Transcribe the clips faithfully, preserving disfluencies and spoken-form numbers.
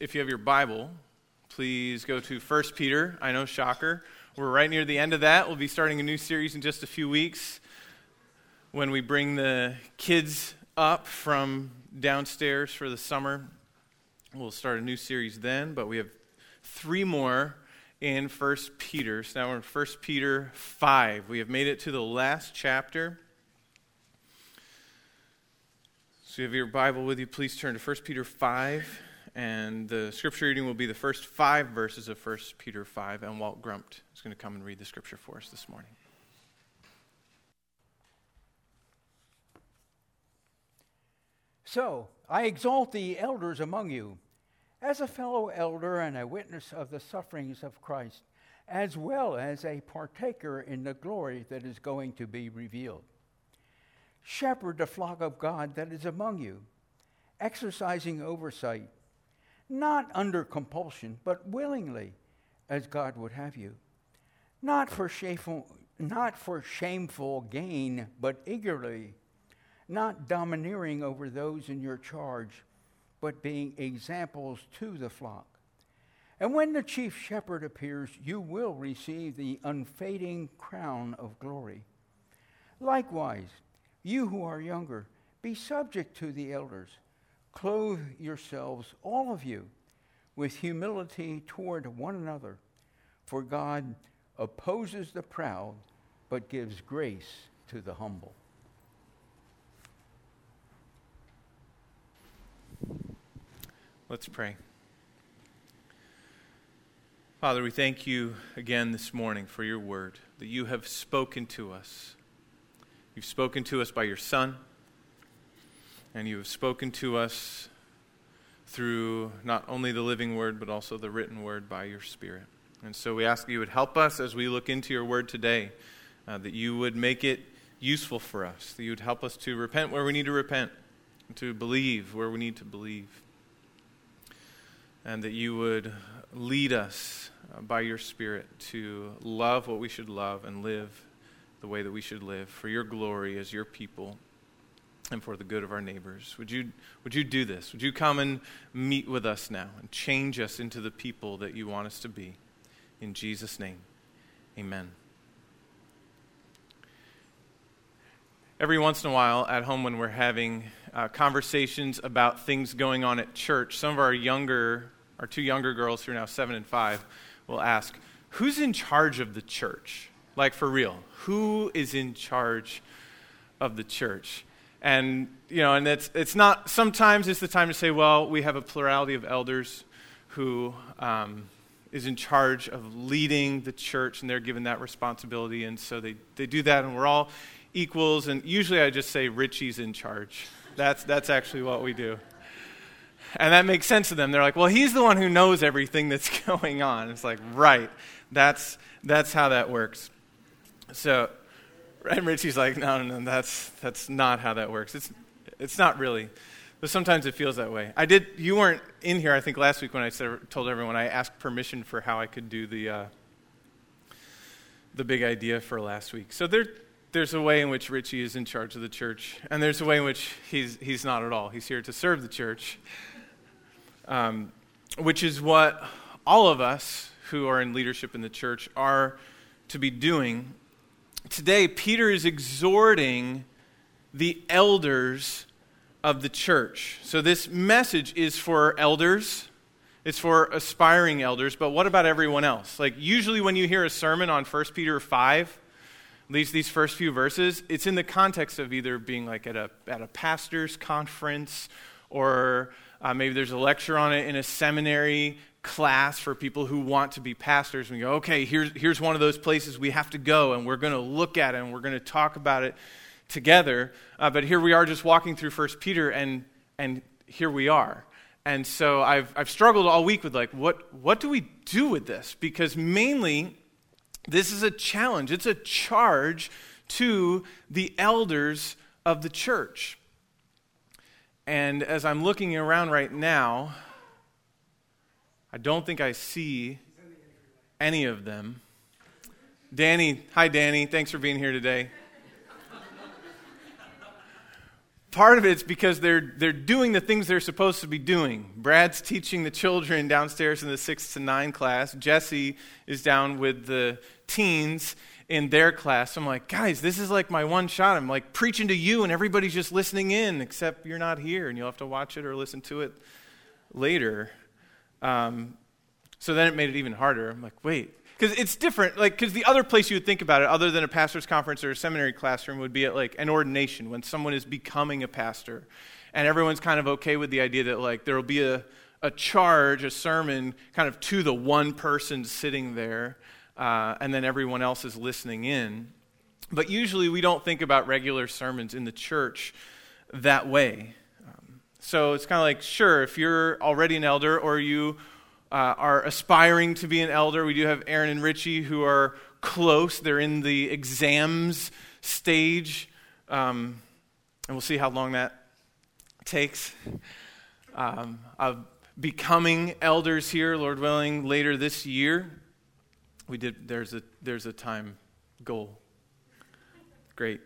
if you have your Bible, please go to First Peter. I know, shocker. We're right near the end of that. We'll be starting a new series in just a few weeks when we bring the kids up from downstairs for the summer. We'll start a new series then, but we have three more in First Peter. So now we're in First Peter five. We have made it to the last chapter. So if you have your Bible with you, please turn to First Peter five. And the scripture reading will be the first five verses of First Peter five. And Walt Grumpt is going to come and read the scripture for us this morning. So, I exalt the elders among you, as a fellow elder and a witness of the sufferings of Christ, as well as a partaker in the glory that is going to be revealed. Shepherd the flock of God that is among you, exercising oversight, not under compulsion, but willingly, as God would have you, not for shameful, not for shameful gain, but eagerly, not domineering over those in your charge, but being examples to the flock. And when the chief shepherd appears, you will receive the unfading crown of glory. Likewise, you who are younger, be subject to the elders. Clothe yourselves, all of you, with humility toward one another. For God opposes the proud, but gives grace to the humble. Let's pray. Father, we thank you again this morning for your word, that you have spoken to us. You've spoken to us by your Son, and you have spoken to us through not only the living word, but also the written word by your Spirit. And so we ask that you would help us as we look into your word today, uh, that you would make it useful for us, that you would help us to repent where we need to repent, to believe where we need to believe, and that you would lead us uh, by your Spirit to love what we should love and live the way that we should live for your glory as your people and for the good of our neighbors. Would you would you do this? Would you come and meet with us now and change us into the people that you want us to be? In Jesus' name, amen. Every once in a while at home when we're having uh, conversations about things going on at church, some of our younger, our two younger girls who are now seven and five will ask, who's in charge of the church? Like for real, who is in charge of the church? And, you know, and it's it's not, sometimes it's the time to say, well, we have a plurality of elders who um, is in charge of leading the church, and they're given that responsibility, and so they, they do that, and we're all equals, and usually I just say Richie's in charge. That's that's actually what we do. And that makes sense to them. They're like, well, he's the one who knows everything that's going on. It's like, right, that's that's how that works. So, and Richie's like, no, no, no, that's that's not how that works. It's it's not really, but sometimes it feels that way. I did. You weren't in here, I think, last week when I said, told everyone I asked permission for how I could do the uh, the big idea for last week. So there. There's a way in which Richie is in charge of the church, and there's a way in which he's he's not at all. He's here to serve the church, um, which is what all of us who are in leadership in the church are to be doing. Today, Peter is exhorting the elders of the church. So this message is for elders. It's for aspiring elders, but what about everyone else? Like usually when you hear a sermon on First Peter five, at least these first few verses, it's in the context of either being like at a at a pastor's conference, or uh, maybe there's a lecture on it in a seminary class for people who want to be pastors. And we go, okay, here's here's one of those places we have to go, and we're going to look at it, and we're going to talk about it together. Uh, but here we are just walking through First Peter, and and here we are. And so I've I've struggled all week with like, what what do we do with this? Because mainly, this is a challenge. It's a charge to the elders of the church. And as I'm looking around right now, I don't think I see any of them. Danny, hi Danny, thanks for being here today. part of it's because they're they're doing the things they're supposed to be doing. Brad's teaching the children downstairs in the six to nine class. Jesse is down with the teens in their class. I'm like, guys, this is like my one shot. I'm like preaching to you and everybody's just listening in, except you're not here and you'll have to watch it or listen to it later. Um, so then it made it even harder. I'm like, wait. Because it's different, like, because the other place you would think about it, other than a pastor's conference or a seminary classroom, would be at, like, an ordination, when someone is becoming a pastor. And everyone's kind of okay with the idea that, like, there will be a, a charge, a sermon, kind of to the one person sitting there, uh, and then everyone else is listening in. But usually we don't think about regular sermons in the church that way. Um, so it's kind of like, sure, if you're already an elder or you Uh, are aspiring to be an elder. We do have Aaron and Richie who are close. They're in the exams stage, um, and we'll see how long that takes. Um, of becoming elders here, Lord willing, later this year. We did. There's a there's a time goal. Great.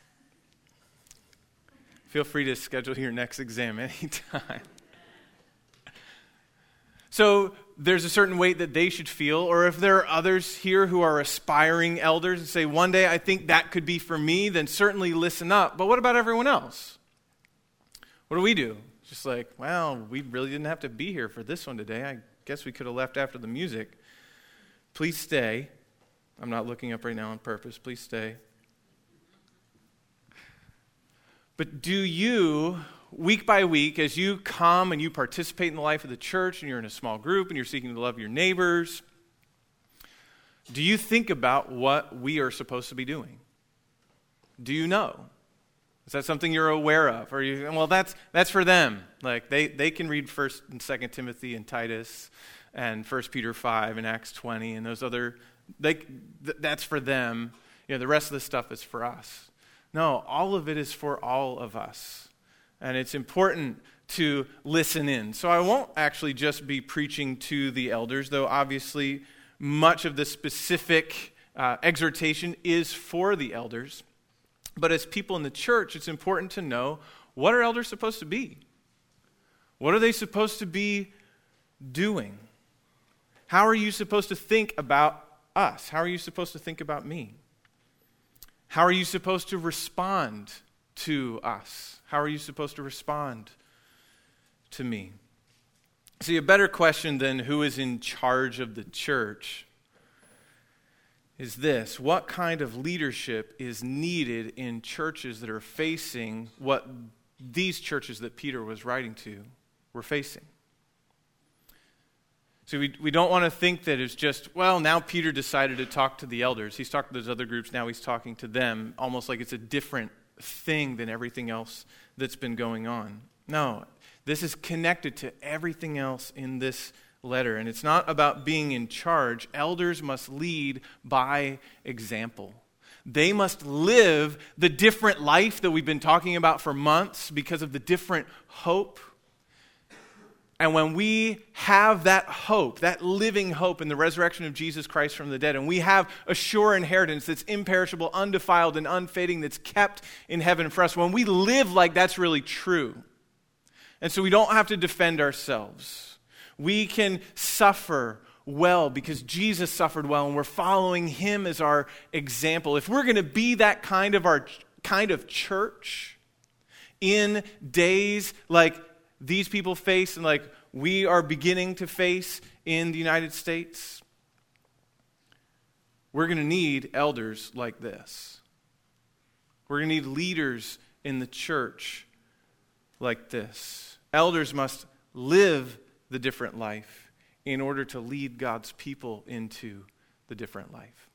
Feel free to schedule your next exam anytime. So there's a certain weight that they should feel, or if there are others here who are aspiring elders and say, one day I think that could be for me, then certainly listen up. But what about everyone else? What do we do? Just like, well, we really didn't have to be here for this one today. I guess we could have left after the music. Please stay. I'm not looking up right now on purpose. Please stay. But do you, week by week, as you come and you participate in the life of the church and you're in a small group and you're seeking to love your neighbors, do you think about what we are supposed to be doing? Do you know? Is that something you're aware of? Or you, well, that's that's for them. Like they, they can read First and Second Timothy and Titus and First Peter five and Acts twenty and those other. They th- that's for them. You know, the rest of the stuff is for us. No, all of it is for all of us. And it's important to listen in. So I won't actually just be preaching to the elders, though obviously much of the specific uh, exhortation is for the elders. But as people in the church, it's important to know, what are elders supposed to be? What are they supposed to be doing? How are you supposed to think about us? How are you supposed to think about me? How are you supposed to respond to us? How are you supposed to respond to me? See, a better question than who is in charge of the church is this: what kind of leadership is needed in churches that are facing what these churches that Peter was writing to were facing? So we we don't want to think that it's just, well, now Peter decided to talk to the elders. He's talked to those other groups, now he's talking to them, almost like it's a different thing than everything else that's been going on. No, this is connected to everything else in this letter, and it's not about being in charge. Elders must lead by example. They must live the different life that we've been talking about for months because of the different hope. And when we have that hope, that living hope in the resurrection of Jesus Christ from the dead, and we have a sure inheritance that's imperishable, undefiled, and unfading, that's kept in heaven for us, when we live like that's really true, and so we don't have to defend ourselves, we can suffer well because Jesus suffered well, and we're following him as our example. If we're going to be that kind of our kind of church in days like these people face and like we are beginning to face in the United States, we're going to need elders like this. We're going to need leaders in the church like this. Elders must live the different life in order to lead God's people into the different life.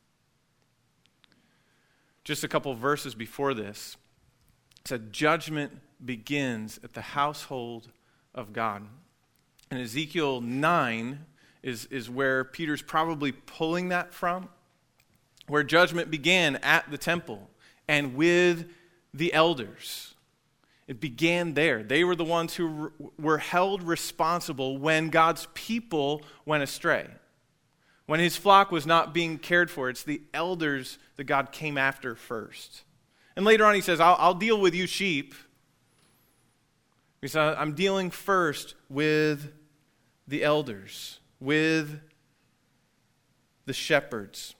Just a couple verses before this, it said, judgment begins at the household of God. And Ezekiel nine is, is where Peter's probably pulling that from, where judgment began at the temple and with the elders. It began there. They were the ones who re- were held responsible when God's people went astray. When his flock was not being cared for, it's the elders that God came after first. And later on he says, I'll, I'll deal with you sheep, Because I'm dealing first with the elders, with the shepherds.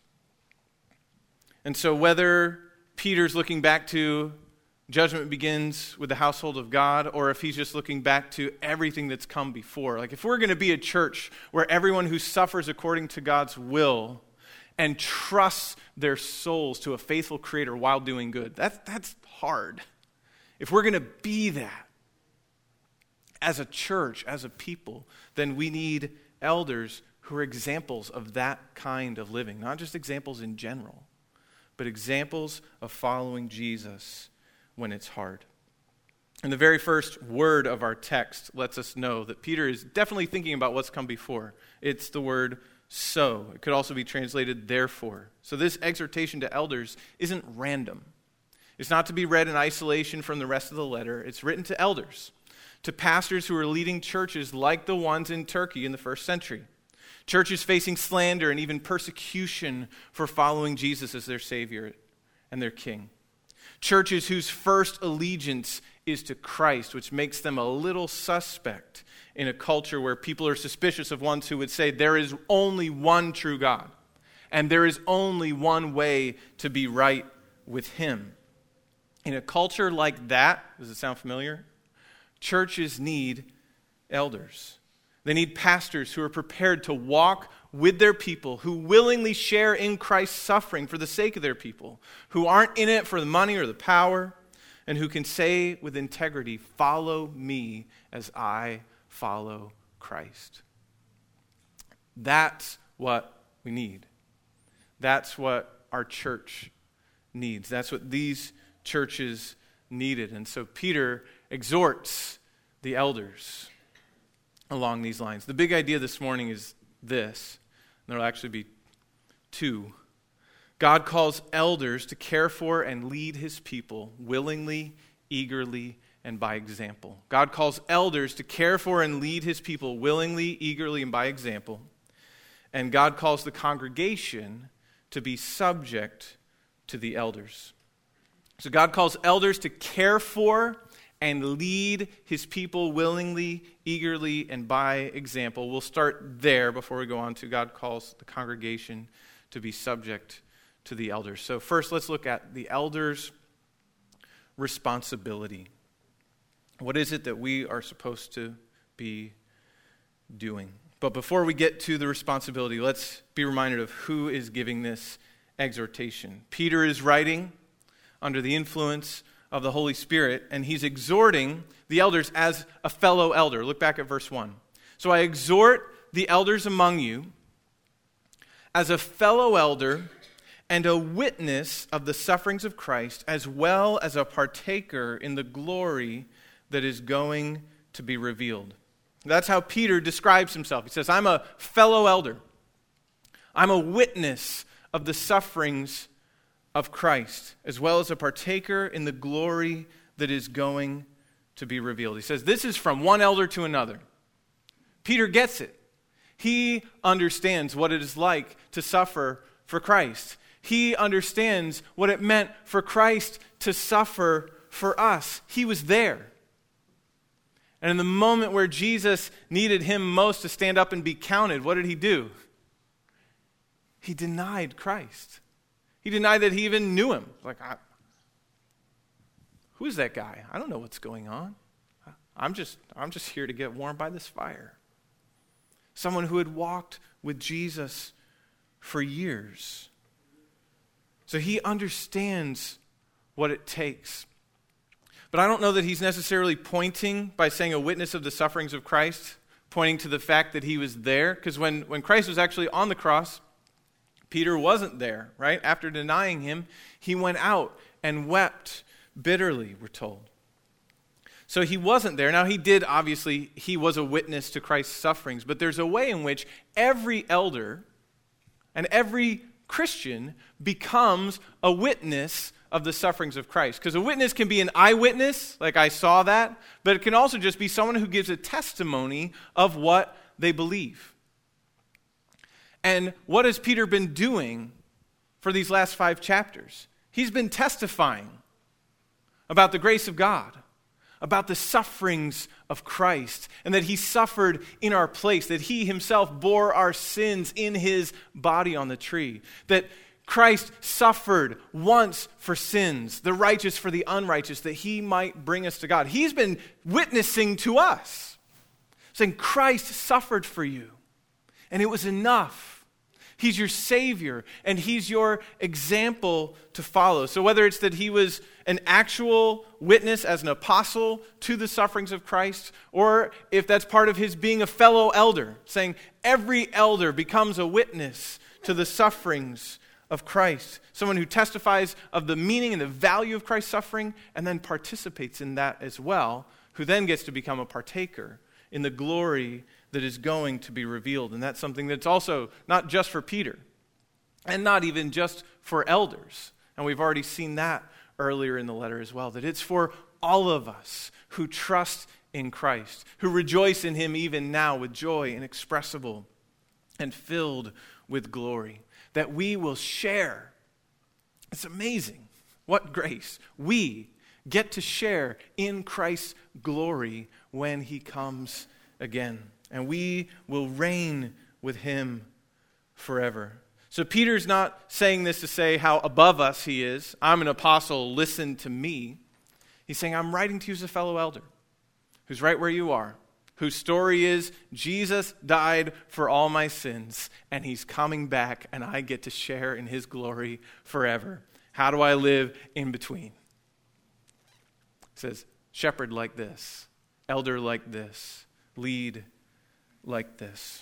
And so whether Peter's looking back to judgment begins with the household of God, or if he's just looking back to everything that's come before. Like if we're going to be a church where everyone who suffers according to God's will and trusts their souls to a faithful Creator while doing good, that's, that's hard. If we're going to be that as a church, as a people, then we need elders who are examples of that kind of living. Not just examples in general, but examples of following Jesus when it's hard. And the very first word of our text lets us know that Peter is definitely thinking about what's come before. It's the word so. It could also be translated therefore. So this exhortation to elders isn't random. It's not to be read in isolation from the rest of the letter. It's written to elders, to pastors who are leading churches like the ones in Turkey in the first century. Churches facing slander and even persecution for following Jesus as their Savior and their King. Churches whose first allegiance is to Christ, which makes them a little suspect in a culture where people are suspicious of ones who would say there is only one true God and there is only one way to be right with Him. In a culture like that, does it sound familiar? Churches need elders. They need pastors who are prepared to walk with their people, who willingly share in Christ's suffering for the sake of their people, who aren't in it for the money or the power, and who can say with integrity, "Follow me as I follow Christ." That's what we need. That's what our church needs. That's what these churches needed. And so Peter exhorts the elders along these lines. The big idea this morning is this. And there will actually be two. God calls elders to care for and lead His people willingly, eagerly, and by example. God calls elders to care for and lead His people willingly, eagerly, and by example. And God calls the congregation to be subject to the elders. So God calls elders to care for and lead His people willingly, eagerly, and by example. We'll start there before we go on to God calls the congregation to be subject to the elders. So first, let's look at the elders' responsibility. What is it that we are supposed to be doing? But before we get to the responsibility, let's be reminded of who is giving this exhortation. Peter is writing under the influence of the Holy Spirit, and he's exhorting the elders as a fellow elder. Look back at verse one. So I exhort the elders among you as a fellow elder and a witness of the sufferings of Christ, as well as a partaker in the glory that is going to be revealed. That's how Peter describes himself. He says, I'm a fellow elder. I'm a witness of the sufferings of Christ, as well as a partaker in the glory that is going to be revealed. He says, this is from one elder to another. Peter gets it. He understands what it is like to suffer for Christ. He understands what it meant for Christ to suffer for us. He was there. And in the moment where Jesus needed him most to stand up and be counted, what did he do? He denied Christ. He denied that he even knew him. Like, I, who's that guy? I don't know what's going on. I'm just, I'm just here to get warmed by this fire. Someone who had walked with Jesus for years. So he understands what it takes. But I don't know that he's necessarily pointing by saying a witness of the sufferings of Christ, pointing to the fact that he was there. Because when, when Christ was actually on the cross, Peter wasn't there, right? After denying him, he went out and wept bitterly, we're told. So he wasn't there. Now he did, obviously, he was a witness to Christ's sufferings, but there's a way in which every elder and every Christian becomes a witness of the sufferings of Christ. Because a witness can be an eyewitness, like I saw that, but it can also just be someone who gives a testimony of what they believe. And what has Peter been doing for these last five chapters? He's been testifying about the grace of God, about the sufferings of Christ, and that he suffered in our place, that he himself bore our sins in his body on the tree, that Christ suffered once for sins, the righteous for the unrighteous, that he might bring us to God. He's been witnessing to us, saying, Christ suffered for you, and it was enough. He's your Savior, and he's your example to follow. So whether it's that he was an actual witness as an apostle to the sufferings of Christ, or if that's part of his being a fellow elder, saying every elder becomes a witness to the sufferings of Christ, someone who testifies of the meaning and the value of Christ's suffering, and then participates in that as well, who then gets to become a partaker in the glory that is going to be revealed. And that's something that's also not just for Peter, and not even just for elders. And we've already seen that earlier in the letter as well, that it's for all of us who trust in Christ, who rejoice in him even now with joy inexpressible and filled with glory, that we will share. It's amazing. What grace. We get to share in Christ's glory when he comes again. And we will reign with him forever. So Peter's not saying this to say how above us he is. I'm an apostle, listen to me. He's saying, I'm writing to you as a fellow elder who's right where you are, whose story is Jesus died for all my sins, and he's coming back, and I get to share in his glory forever. How do I live in between? It says, shepherd like this, elder like this, lead like this.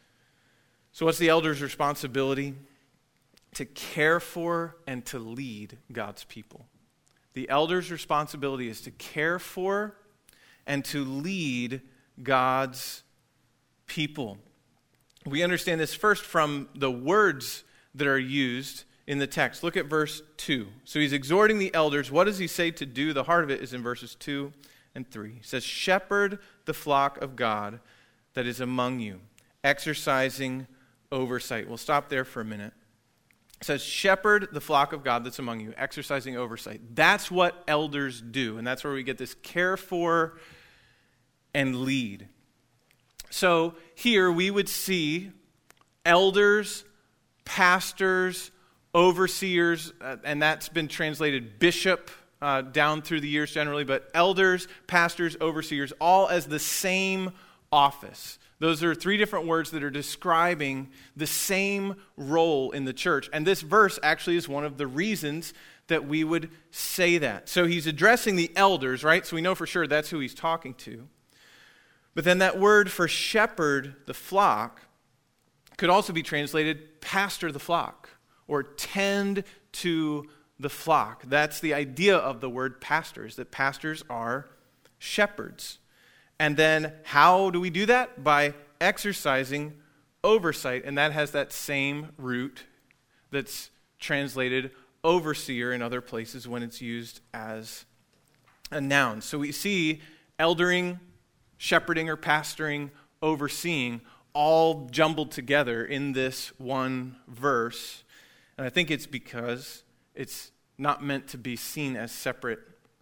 So what's the elder's responsibility? To care for and to lead God's people. The elder's responsibility is to care for and to lead God's people. We understand this first from the words that are used in the text. Look at verse two. So he's exhorting the elders. What does he say to do? The heart of it is in verses two and three. He says, shepherd the flock of God that is among you, exercising oversight. We'll stop there for a minute. It says, shepherd the flock of God that's among you, exercising oversight. That's what elders do, and that's where we get this care for and lead. So here we would see elders, pastors, overseers, uh, and that's been translated bishop uh, down through the years generally, but elders, pastors, overseers, all as the same office. Those are three different words that are describing the same role in the church. And this verse actually is one of the reasons that we would say that. So he's addressing the elders, right? So we know for sure that's who he's talking to. But then that word for shepherd the flock could also be translated pastor the flock or tend to the flock. That's the idea of the word pastors, that pastors are shepherds. And then how do we do that? By exercising oversight. And that has that same root that's translated overseer in other places when it's used as a noun. So we see eldering, shepherding or pastoring, overseeing, all jumbled together in this one verse. And I think it's because it's not meant to be seen as separate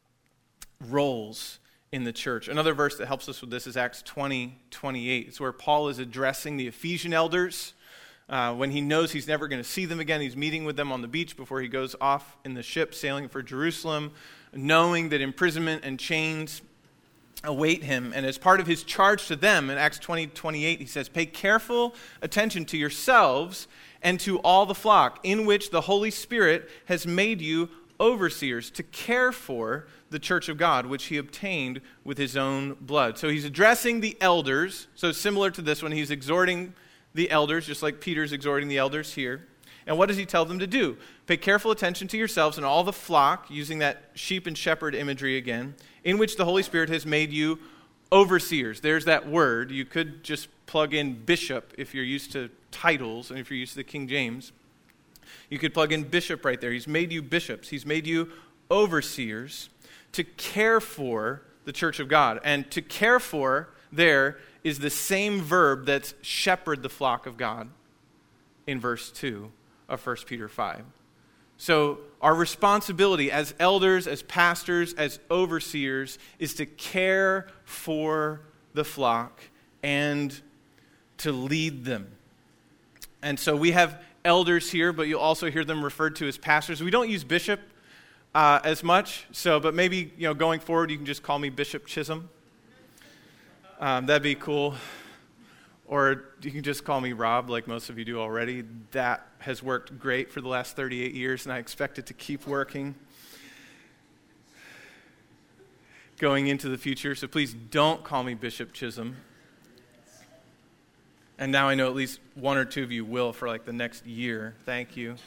roles in the church. Another verse that helps us with this is Acts twenty twenty-eight. It's where Paul is addressing the Ephesian elders uh, when he knows he's never going to see them again. He's meeting with them on the beach before he goes off in the ship sailing for Jerusalem, knowing that imprisonment and chains await him. And as part of his charge to them in Acts twenty twenty-eight, he says, pay careful attention to yourselves and to all the flock in which the Holy Spirit has made you overseers to care for the church of God, which he obtained with his own blood. So he's addressing the elders. So similar to this one, he's exhorting the elders, just like Peter's exhorting the elders here. And what does he tell them to do? Pay careful attention to yourselves and all the flock, using that sheep and shepherd imagery again, in which the Holy Spirit has made you overseers. There's that word. You could just plug in bishop if you're used to titles and if you're used to the King James. You could plug in bishop right there. He's made you bishops. He's made you overseers to care for the church of God. And to care for there is the same verb that's shepherd the flock of God in verse two of First Peter five. So our responsibility as elders, as pastors, as overseers is to care for the flock and to lead them. And so we have elders here, but you'll also hear them referred to as pastors. We don't use bishop uh, as much, so but maybe you know going forward you can just call me Bishop Chisholm. Um, that'd be cool. Or you can just call me Rob, like most of you do already. That has worked great for the last thirty-eight years, and I expect it to keep working going into the future. So please don't call me Bishop Chisholm. And now I know at least one or two of you will for like the next year. Thank you.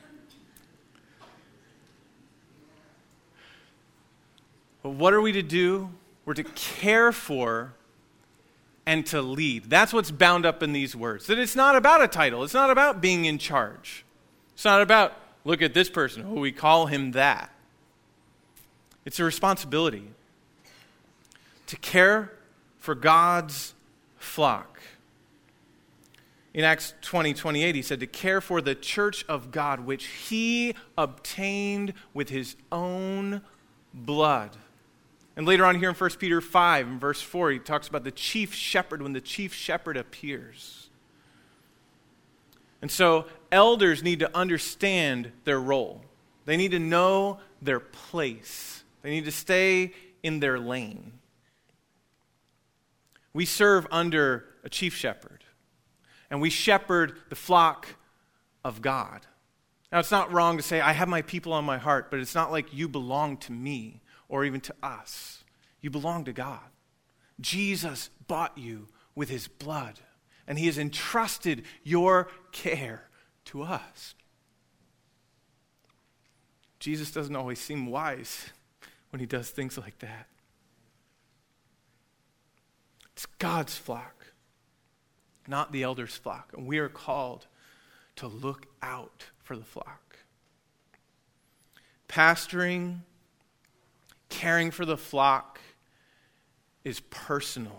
But what are we to do? We're to care for and to lead. That's what's bound up in these words. That it's not about a title. It's not about being in charge. It's not about, look at this person. Oh, we call him that. It's a responsibility to care for God's flock. In Acts twenty, twenty-eight, he said to care for the church of God, which he obtained with his own blood. And later on here in First Peter five, in verse four, he talks about the chief shepherd when the chief shepherd appears. And so elders need to understand their role. They need to know their place. They need to stay in their lane. We serve under a chief shepherd, and we shepherd the flock of God. Now, it's not wrong to say, I have my people on my heart, but it's not like you belong to me or even to us. You belong to God. Jesus bought you with his blood, and he has entrusted your care to us. Jesus doesn't always seem wise when he does things like that. It's God's flock, not the elder's flock, and we are called to look out for the flock. Pastoring, caring for the flock is personal.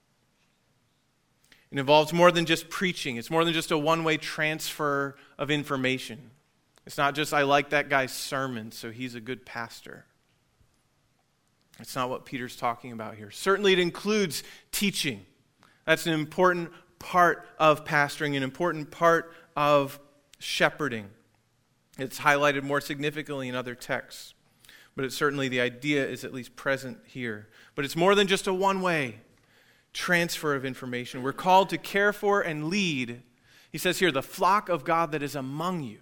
It involves more than just preaching. It's more than just a one-way transfer of information. It's not just, I like that guy's sermon, so he's a good pastor. That's not what Peter's talking about here. Certainly it includes teaching. That's an important part of pastoring, an important part of shepherding. It's highlighted more significantly in other texts. But it's certainly, the idea is at least present here. But it's more than just a one-way transfer of information. We're called to care for and lead, he says here, the flock of God that is among you.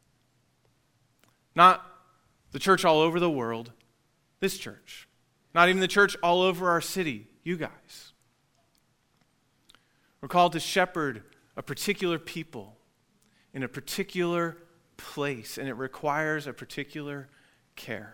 Not the church all over the world, this church. Not even the church all over our city, you guys. We're called to shepherd a particular people in a particular place, and it requires a particular care.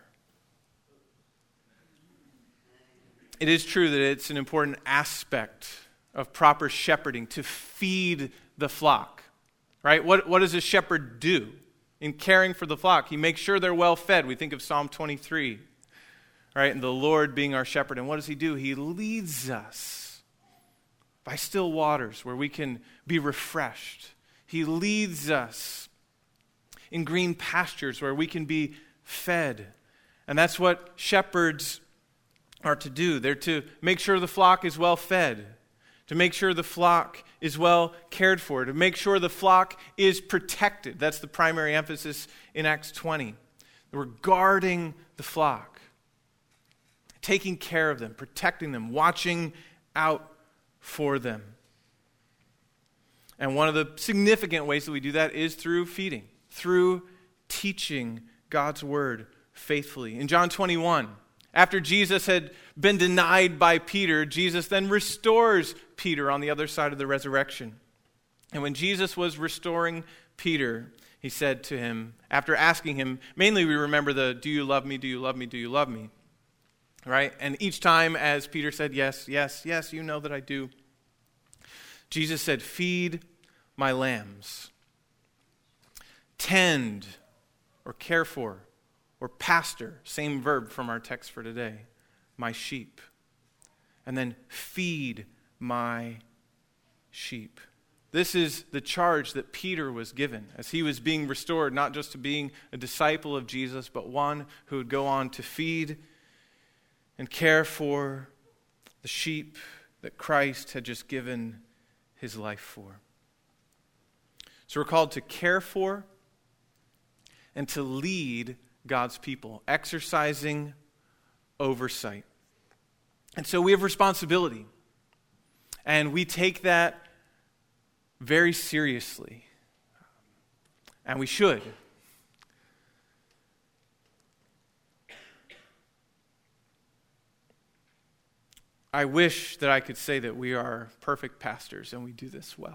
It is true that it's an important aspect of proper shepherding to feed the flock, right? What, what does a shepherd do in caring for the flock? He makes sure they're well fed. We think of Psalm twenty-three, right? And the Lord being our shepherd. And what does he do? He leads us by still waters where we can be refreshed. He leads us in green pastures where we can be fed. And that's what shepherds are to do. They're to make sure the flock is well fed, to make sure the flock is well cared for, to make sure the flock is protected. That's the primary emphasis in Acts twenty. We're guarding the flock, taking care of them, protecting them, watching out for them. And one of the significant ways that we do that is through feeding, through teaching God's word faithfully. In John twenty-one, after Jesus had been denied by Peter, Jesus then restores Peter on the other side of the resurrection. And when Jesus was restoring Peter, he said to him, after asking him, mainly we remember the, do you love me, do you love me, do you love me? Right? And each time as Peter said, yes, yes, yes, you know that I do, Jesus said, feed my lambs. Tend or care for or pastor, same verb from our text for today, my sheep. And then feed my sheep. This is the charge that Peter was given as he was being restored, not just to being a disciple of Jesus, but one who would go on to feed and care for the sheep that Christ had just given his life for. So we're called to care for and to lead God's people, exercising oversight. And so we have responsibility, and we take that very seriously, and we should. I wish that I could say that we are perfect pastors and we do this well.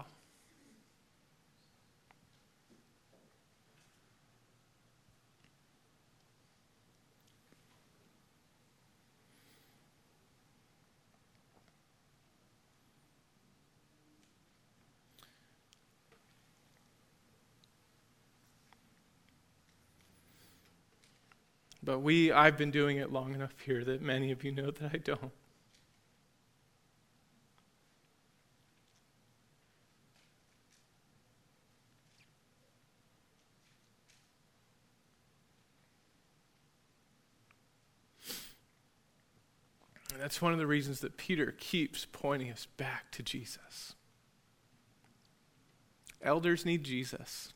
But we, I've been doing it long enough here that many of you know that I don't. And that's one of the reasons that Peter keeps pointing us back to Jesus. Elders need Jesus.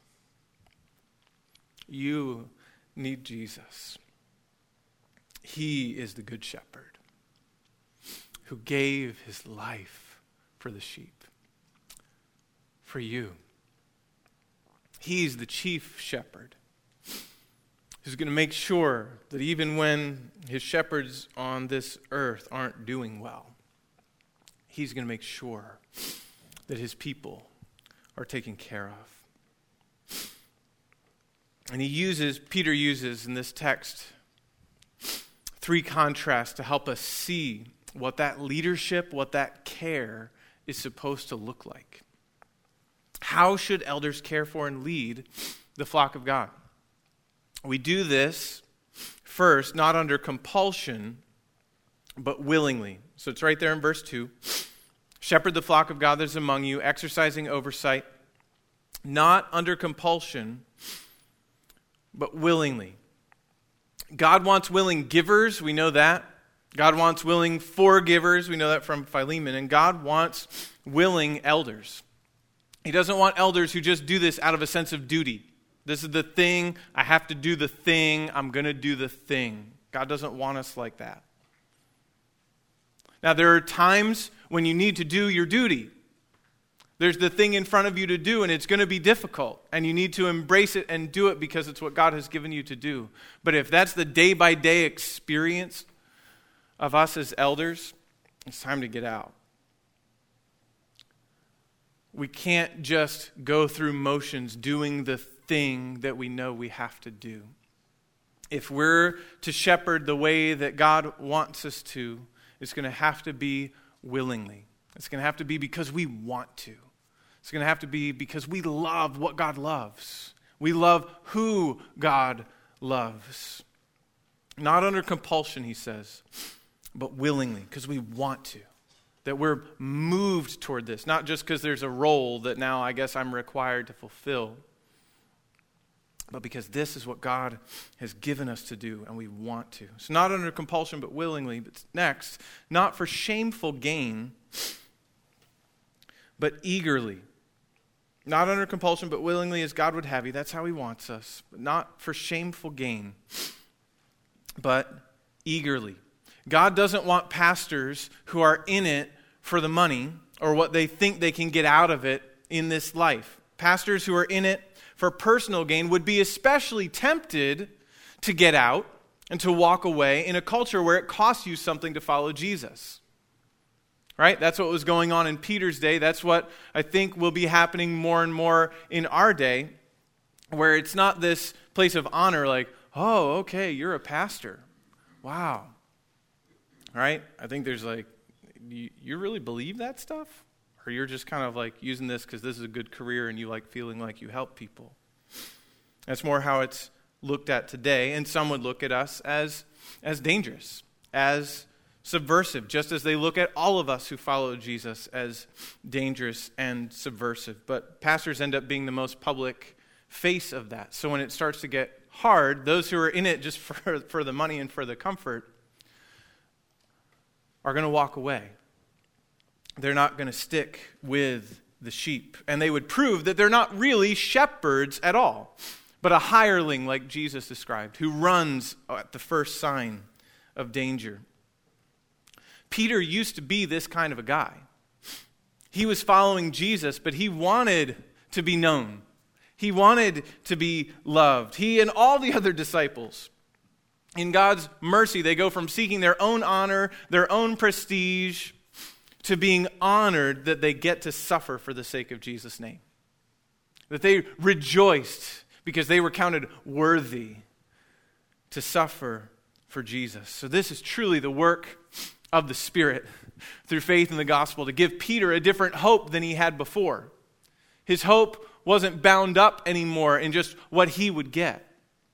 You need Jesus. He is the good shepherd who gave his life for the sheep, for you. He's the chief shepherd who's going to make sure that even when his shepherds on this earth aren't doing well, he's going to make sure that his people are taken care of. And he uses, Peter uses in this text, three contrasts to help us see what that leadership, what that care is supposed to look like. How should elders care for and lead the flock of God? We do this first, not under compulsion, but willingly. So it's right there in verse two. Shepherd the flock of God that is among you, exercising oversight, not under compulsion, but willingly. God wants willing givers, we know that. God wants willing forgivers, we know that from Philemon. And God wants willing elders. He doesn't want elders who just do this out of a sense of duty. This is the thing, I have to do the thing, I'm going to do the thing. God doesn't want us like that. Now, there are times when you need to do your duty. There's the thing in front of you to do, and it's going to be difficult, and you need to embrace it and do it because it's what God has given you to do. But if that's the day-by-day experience of us as elders, it's time to get out. We can't just go through motions doing the thing that we know we have to do. If we're to shepherd the way that God wants us to, it's going to have to be willingly. It's going to have to be because we want to. It's going to have to be because we love what God loves. We love who God loves. Not under compulsion, he says, but willingly, because we want to. That we're moved toward this, not just because there's a role that now I guess I'm required to fulfill, but because this is what God has given us to do and we want to. So not under compulsion, but willingly. But next, not for shameful gain, but eagerly. Not under compulsion, but willingly as God would have you. That's how he wants us. But not for shameful gain, but eagerly. God doesn't want pastors who are in it for the money or what they think they can get out of it in this life. Pastors who are in it for personal gain would be especially tempted to get out and to walk away in a culture where it costs you something to follow Jesus. Right? That's what was going on in Peter's day. That's what I think will be happening more and more in our day, where it's not this place of honor like, oh, okay, you're a pastor. Wow. Right? I think there's like, you, you really believe that stuff? Or you're just kind of like using this because this is a good career and you like feeling like you help people. That's more how it's looked at today. And some would look at us as, as dangerous, as subversive, just as they look at all of us who follow Jesus as dangerous and subversive. But pastors end up being the most public face of that. So when it starts to get hard, those who are in it just for, for the money and for the comfort are going to walk away. They're not going to stick with the sheep. And they would prove that they're not really shepherds at all, but a hireling like Jesus described, who runs at the first sign of danger. Peter used to be this kind of a guy. He was following Jesus, but he wanted to be known. He wanted to be loved. He and all the other disciples, in God's mercy, they go from seeking their own honor, their own prestige, to being honored that they get to suffer for the sake of Jesus' name. That they rejoiced because they were counted worthy to suffer for Jesus. So this is truly the work of the Spirit through faith in the gospel to give Peter a different hope than he had before. His hope wasn't bound up anymore in just what he would get.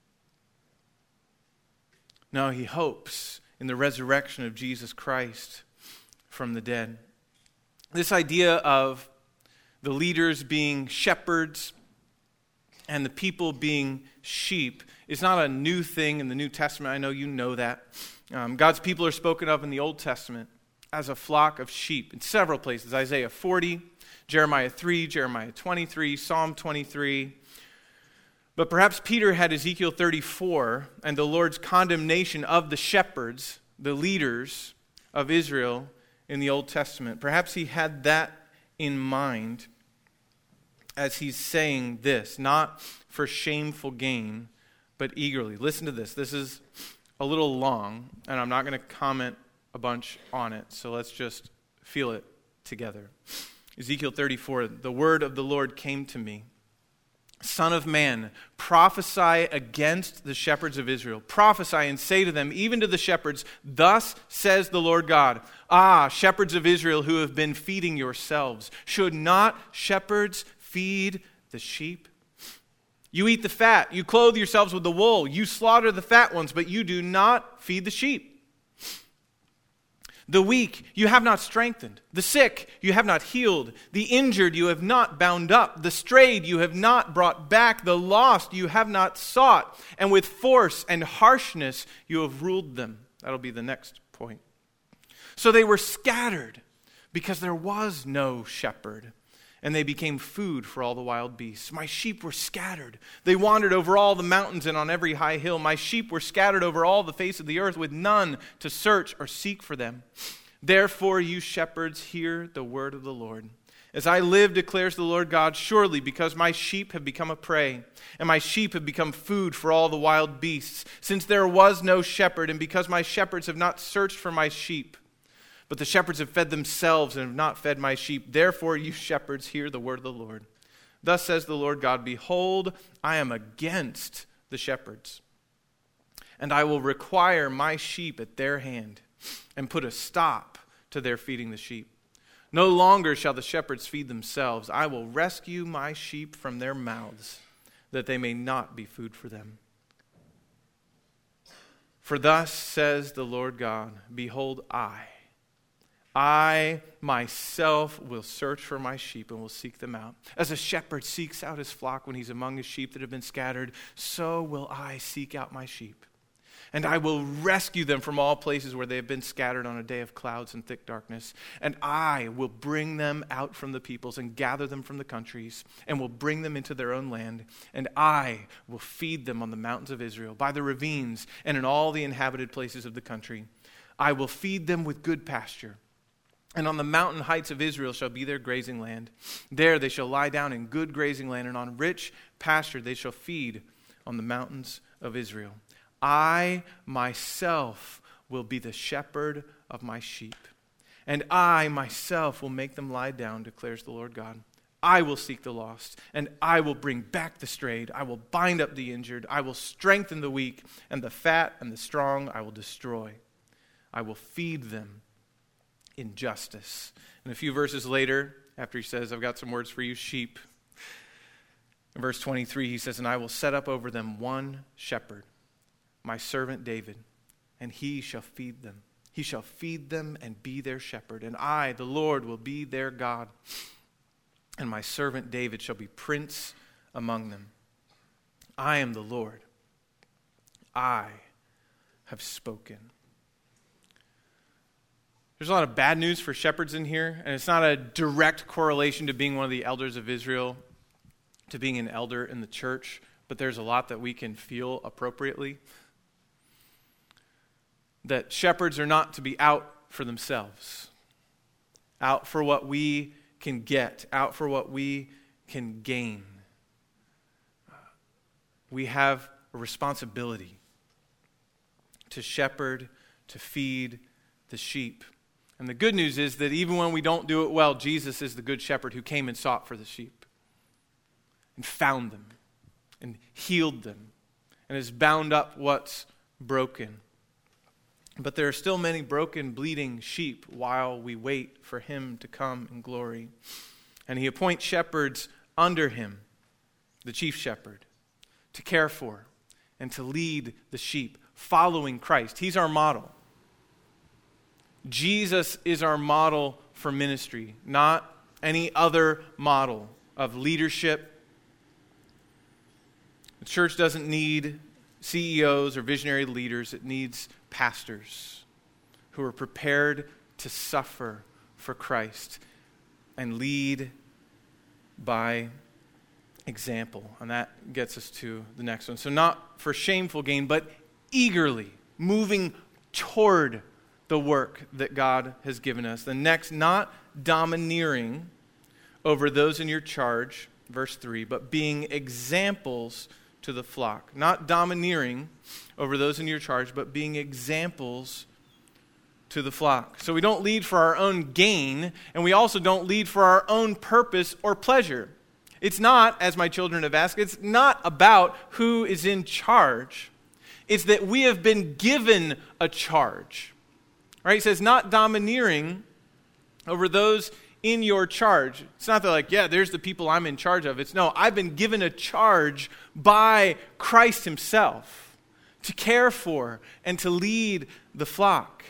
No, he hopes in the resurrection of Jesus Christ from the dead. This idea of the leaders being shepherds and the people being sheep is not a new thing in the New Testament. I know you know that. Um, God's people are spoken of in the Old Testament as a flock of sheep in several places. Isaiah forty, Jeremiah three, Jeremiah twenty-three, Psalm twenty-three. But perhaps Peter had Ezekiel thirty-four and the Lord's condemnation of the shepherds, the leaders of Israel in the Old Testament. Perhaps he had that in mind as he's saying this, not for shameful gain, but eagerly. Listen to this. This is a little long, and I'm not going to comment a bunch on it, so let's just feel it together. Ezekiel thirty-four, the word of the Lord came to me. Son of man, prophesy against the shepherds of Israel. Prophesy and say to them, even to the shepherds, thus says the Lord God, ah, shepherds of Israel who have been feeding yourselves, should not shepherds feed the sheep? You eat the fat, you clothe yourselves with the wool, you slaughter the fat ones, but you do not feed the sheep. The weak you have not strengthened, the sick you have not healed, the injured you have not bound up, the strayed you have not brought back, the lost you have not sought, and with force and harshness you have ruled them. That'll be the next point. So they were scattered because there was no shepherd, and they became food for all the wild beasts. My sheep were scattered. They wandered over all the mountains and on every high hill. My sheep were scattered over all the face of the earth with none to search or seek for them. Therefore, you shepherds, hear the word of the Lord. As I live, declares the Lord God, surely because my sheep have become a prey, and my sheep have become food for all the wild beasts, since there was no shepherd, and because my shepherds have not searched for my sheep, but the shepherds have fed themselves and have not fed my sheep. Therefore, you shepherds, hear the word of the Lord. Thus says the Lord God, behold, I am against the shepherds, and I will require my sheep at their hand, and put a stop to their feeding the sheep. No longer shall the shepherds feed themselves. I will rescue my sheep from their mouths, that they may not be food for them. For thus says the Lord God, behold, I, I myself will search for my sheep and will seek them out. As a shepherd seeks out his flock when he's among his sheep that have been scattered, so will I seek out my sheep. And I will rescue them from all places where they have been scattered on a day of clouds and thick darkness. And I will bring them out from the peoples and gather them from the countries and will bring them into their own land. And I will feed them on the mountains of Israel, by the ravines, and in all the inhabited places of the country. I will feed them with good pasture. And on the mountain heights of Israel shall be their grazing land. There they shall lie down in good grazing land, and on rich pasture they shall feed on the mountains of Israel. I myself will be the shepherd of my sheep, and I myself will make them lie down, declares the Lord God. I will seek the lost, and I will bring back the strayed. I will bind up the injured. I will strengthen the weak, and the fat and the strong I will destroy. I will feed them in justice. And a few verses later, after he says, I've got some words for you, sheep. In verse twenty-three, he says, and I will set up over them one shepherd, my servant David, and he shall feed them. He shall feed them and be their shepherd, and I, the Lord, will be their God. And my servant David shall be prince among them. I am the Lord. I have spoken. There's a lot of bad news for shepherds in here, and it's not a direct correlation to being one of the elders of Israel, to being an elder in the church, but there's a lot that we can feel appropriately. That shepherds are not to be out for themselves, out for what we can get, out for what we can gain. We have a responsibility to shepherd, to feed the sheep. And the good news is that even when we don't do it well, Jesus is the good shepherd who came and sought for the sheep and found them and healed them and has bound up what's broken. But there are still many broken, bleeding sheep while we wait for him to come in glory. And he appoints shepherds under him, the chief shepherd, to care for and to lead the sheep, following Christ. He's our model. Jesus is our model for ministry, not any other model of leadership. The church doesn't need C E Os or visionary leaders. It needs pastors who are prepared to suffer for Christ and lead by example. And that gets us to the next one. So not for shameful gain, but eagerly moving toward the work that God has given us. The next, not domineering over those in your charge, verse three, but being examples to the flock. Not domineering over those in your charge, but being examples to the flock. So we don't lead for our own gain, and we also don't lead for our own purpose or pleasure. It's not, as my children have asked, it's not about who is in charge. It's that we have been given a charge. Right? He says, not domineering over those in your charge. It's not that like, yeah, there's the people I'm in charge of. It's no, I've been given a charge by Christ himself to care for and to lead the flock.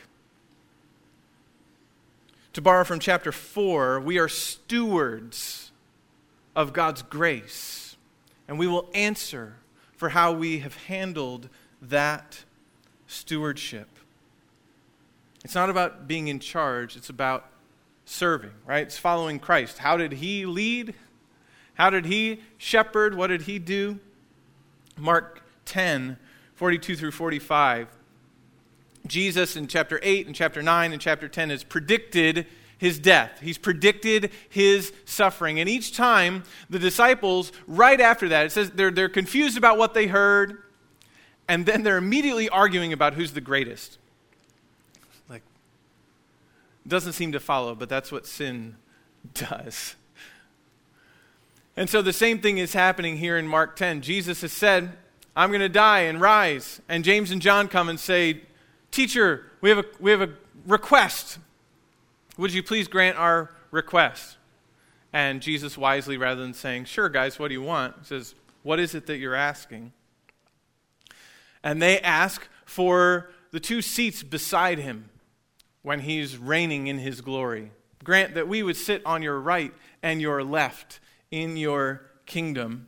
To borrow from chapter four, we are stewards of God's grace, and we will answer for how we have handled that stewardship. It's not about being in charge, it's about serving, right? It's following Christ. How did he lead? How did he shepherd? What did he do? Mark ten, forty-two through forty-five. Jesus in chapter eight and chapter nine and chapter ten has predicted his death. He's predicted his suffering. And each time the disciples, right after that, it says they're, they're confused about what they heard, and then they're immediately arguing about who's the greatest. Like, doesn't seem to follow, but that's what sin does. And so the same thing is happening here in Mark ten. Jesus has said, I'm going to die and rise. And James and John come and say, Teacher, we have a we have a request. Would you please grant our request? And Jesus wisely, rather than saying, sure, guys, what do you want? Says, what is it that you're asking? And they ask for the two seats beside him when he's reigning in his glory. Grant that we would sit on your right and your left in your kingdom.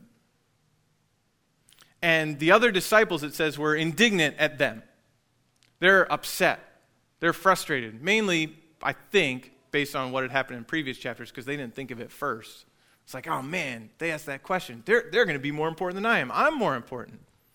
And the other disciples, it says, were indignant at them. They're upset. They're frustrated. Mainly, I think, based on what had happened in previous chapters, because they didn't think of it first. It's like, oh man, they asked that question. They're, they're going to be more important than I am. I'm more important.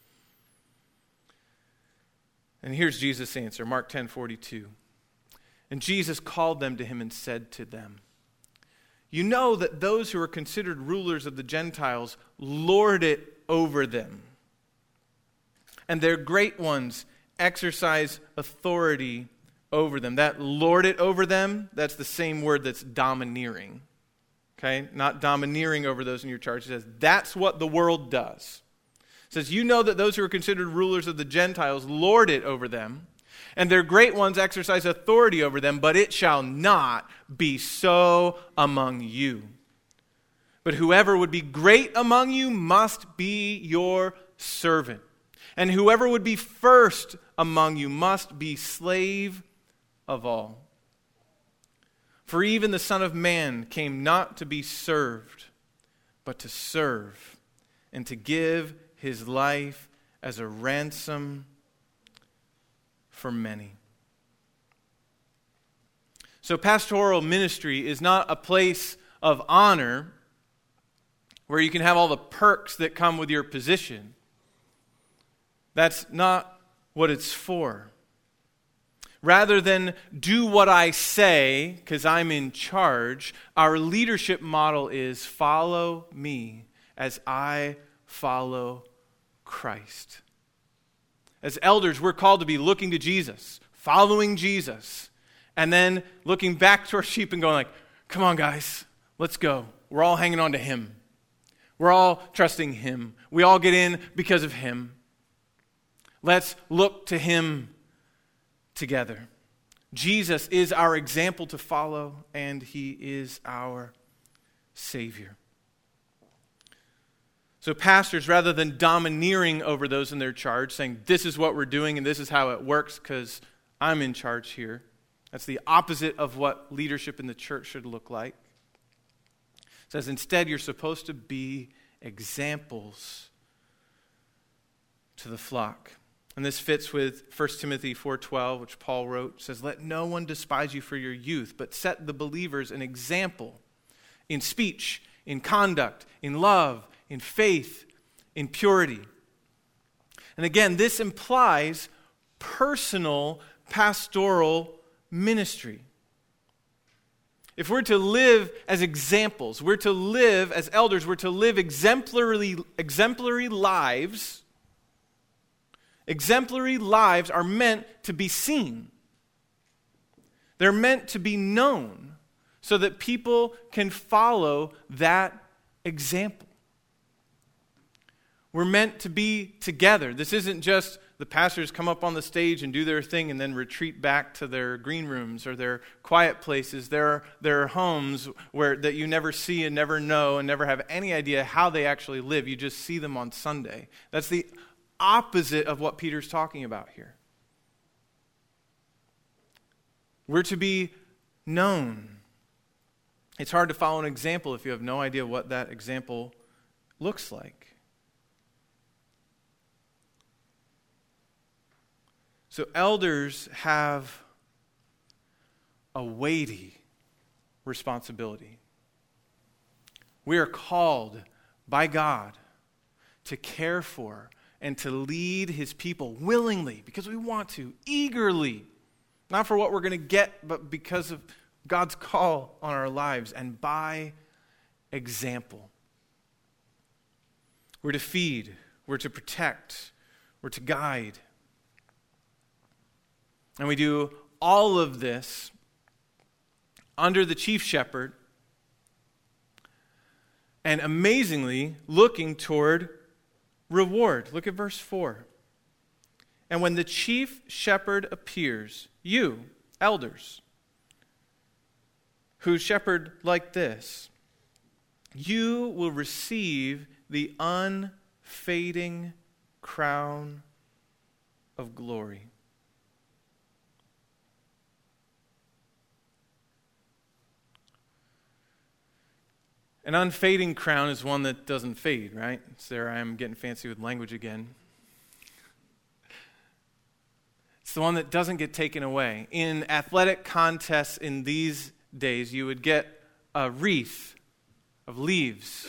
And here's Jesus' answer, Mark ten forty-two. And Jesus called them to him and said to them, you know that those who are considered rulers of the Gentiles lord it over them, and their great ones exercise authority over them. That lord it over them, that's the same word that's domineering. Okay? Not domineering over those in your charge. It says that's what the world does. It says, you know that those who are considered rulers of the Gentiles lord it over them, and their great ones exercise authority over them, but it shall not be so among you. But whoever would be great among you must be your servant. And whoever would be first among you must be slave of all. For even the Son of Man came not to be served, but to serve, and to give his life as a ransom for many. So pastoral ministry is not a place of honor where you can have all the perks that come with your position. That's not what it's for. Rather than do what I say because I'm in charge, our leadership model is follow me as I follow Christ. As elders, we're called to be looking to Jesus, following Jesus, and then looking back to our sheep and going like, come on guys, let's go. We're all hanging on to him. We're all trusting him. We all get in because of him. Let's look to him together. Jesus is our example to follow, and he is our Savior. So pastors, rather than domineering over those in their charge, saying, this is what we're doing and this is how it works because I'm in charge here. That's the opposite of what leadership in the church should look like. It says instead you're supposed to be examples to the flock. And this fits with First Timothy four twelve, which Paul wrote. It says, let no one despise you for your youth, but set the believers an example in speech, in conduct, in love, in faith, in purity. And again, this implies personal pastoral ministry. If we're to live as examples, we're to live as elders, we're to live exemplary, exemplary lives. Exemplary lives are meant to be seen. They're meant to be known so that people can follow that example. We're meant to be together. This isn't just the pastors come up on the stage and do their thing and then retreat back to their green rooms or their quiet places, their, their homes where that you never see and never know and never have any idea how they actually live. You just see them on Sunday. That's the opposite of what Peter's talking about here. We're to be known. It's hard to follow an example if you have no idea what that example looks like. So elders have a weighty responsibility. We are called by God to care for and to lead his people willingly, because we want to, eagerly. Not for what we're going to get, but because of God's call on our lives, and by example. We're to feed, we're to protect, we're to guide. And we do all of this under the chief shepherd, and amazingly looking toward reward. Look at verse four. And when the chief shepherd appears, you, elders, who shepherd like this, you will receive the unfading crown of glory. An unfading crown is one that doesn't fade, right? So there I am getting fancy with language again. It's the one that doesn't get taken away. In athletic contests in these days, you would get a wreath of leaves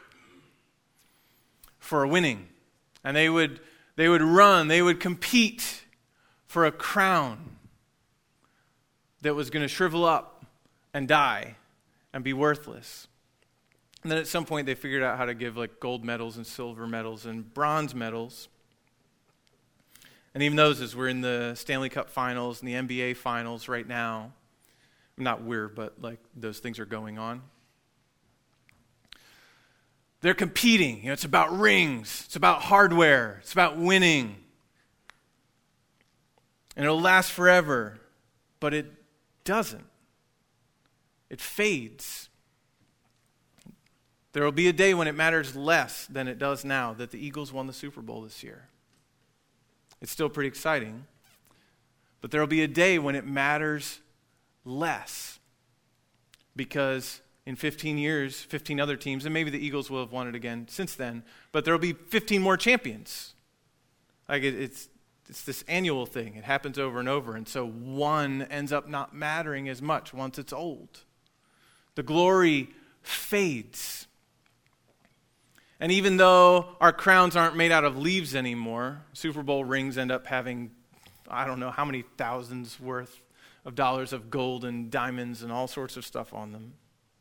for a winning. And they would, they would run, they would compete for a crown that was going to shrivel up and die and be worthless. And then at some point they figured out how to give like gold medals and silver medals and bronze medals. And even those, as we're in the Stanley Cup finals and the N B A finals right now, not we're, but like those things are going on. They're competing. You know, it's about rings. It's about hardware. It's about winning. And it'll last forever, but it doesn't. It fades. There will be a day when it matters less than it does now that the Eagles won the Super Bowl this year. It's still pretty exciting, But there will be a day when it matters less. Because in fifteen years, fifteen other teams, and maybe the Eagles will have won it again since then, but there will be fifteen more champions. Like it, it's it's this annual thing. It happens over and over. And so one ends up not mattering as much once it's old. The glory fades. And even though our crowns aren't made out of leaves anymore, Super Bowl rings end up having, I don't know how many thousands worth of dollars of gold and diamonds and all sorts of stuff on them.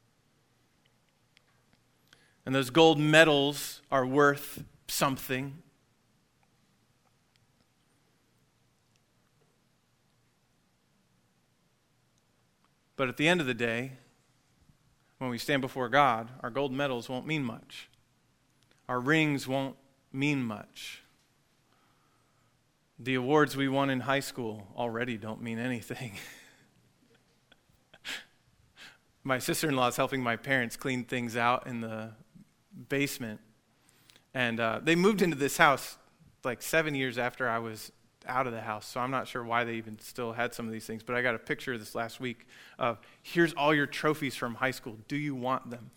And those gold medals are worth something. But at the end of the day, when we stand before God, our gold medals won't mean much. Our rings won't mean much. The awards we won in high school already don't mean anything. My sister-in-law is helping my parents clean things out in the basement. And uh, they moved into this house like seven years after I was out of the house. So I'm not sure why they even still had some of these things. But I got a picture this last week of, here's all your trophies from high school. Do you want them?